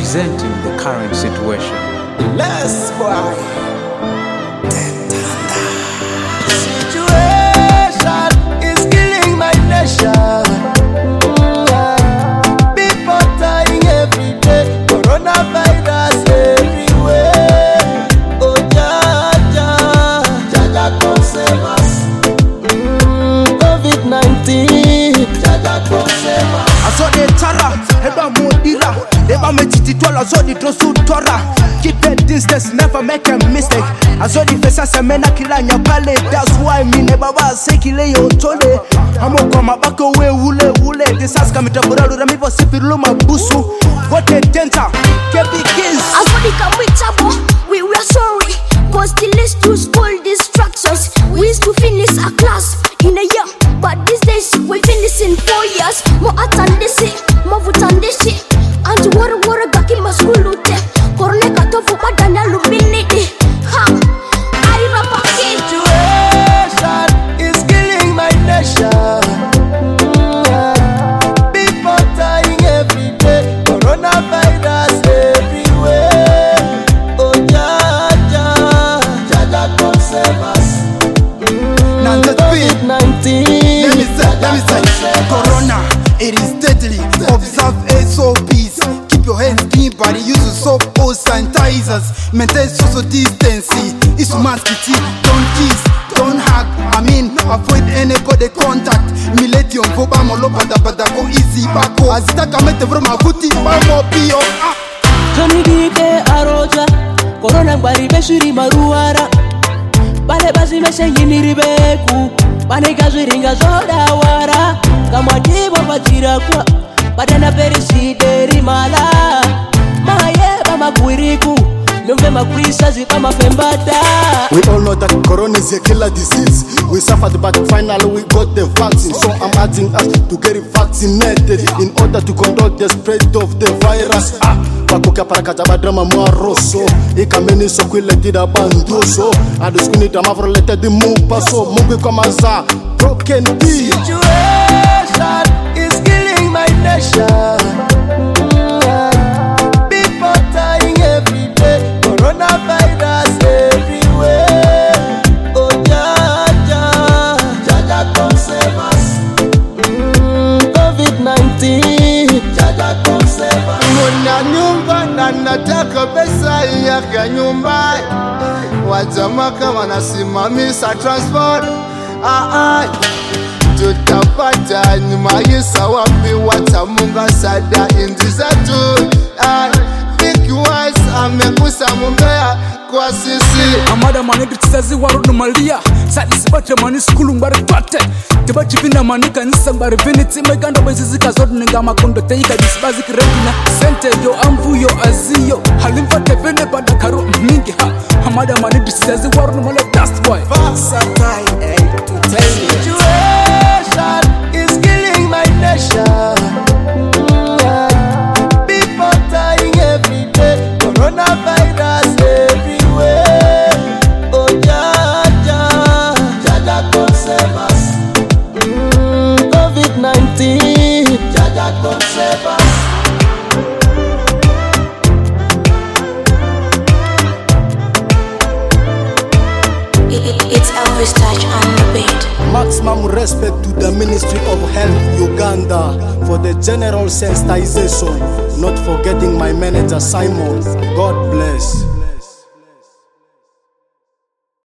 representing the current situation. Less boy. Situation is killing my nation. People dying every day. Coronavirus everywhere. Oh Jaja, Jaja come save us. COVID-19, Jaja come save us. I saw the Tara, Eba Modira, Eba Metititola, so the Trosu Tora. Keep the distance, never make a mistake. I saw the faces and men killing your palate. That's why me never was sekile yo tole. I'm a come back away, wule. This has come to Buraru, me for Sipiruma Busu. What a denta, Kepi Kiss. I saw the come with Tabo, we were sorry. Cause the list to school distractions. We used to finish a class in a year, but these days we finish in 4 years. More atandisi, more vutandisi. And water gaki maskulute. Korne katofu badana luminidi. Ha! I rapaki. Situation is killing my nation. People dying every day. Coronavirus everywhere. Oh Jaja, Jaja come save us. COVID-19. Let me say, Corona, it is deadly. Observe SOPs. Keep your hands clean, body. Use soap or sanitizers. Maintain social distancing. It's mask it. Don't kiss, don't hug. Avoid anybody contact. Millennium voba molo bada go easy bako. Azita kamete vroma kuti bamo pio. Johnny Dike aroja. Corona bari beshiri maruara. Bale bazi mesengini ribeku. Bane gaziringa zoda wara. Kama dibo bajira kwa. Badana perisideri mala. Maye bama kuiriku. Mumbe makwisa zipama fembata. We all know that corona is a killer disease. We suffered but finally we got the vaccine. So I'm urging us to get vaccinated in order to control the spread of the virus. Bakoka parakata badrama mwaroso. Ikameni so kwiletida bandoso. Aduskuni tamavroleted the mupaso. Mungu kwa maza broken D. Situation is killing my nation. People dying every day. Coronavirus everywhere. Oh Jaja, Jaja come save us. COVID-19, Jaja come save us. Muna nyumba na nataka pesa ya nyumba. Wajamaka wanasimamisha transport. Tutapata nyumaisa wapi watamunga sada inzi zetu. Think wise amekusa mumbea kwa sisi. Amada manigri tisazi warudu malia. Sadi sibate mani skulu mbari twate. Tiba chivina manika nisa mbari viniti. Meganda bezizika zodu ninga makondo teika disibazi kiregina. Sente yo amvu yo aziyo. Halimfa tevene bada karu mingi ha. Amada manigri tisazi warudu malia dust boy. Versatile, to tell me. Situation is killing my nation. People dying every day. Coronavirus everywhere. Oh Jaja, Jaja come save us. COVID-19, Jaja come save us. It's Elvis Touch on the beat. Maximum respect to the Ministry of Health Uganda for the general sensitization. Not forgetting my manager Simon. God bless.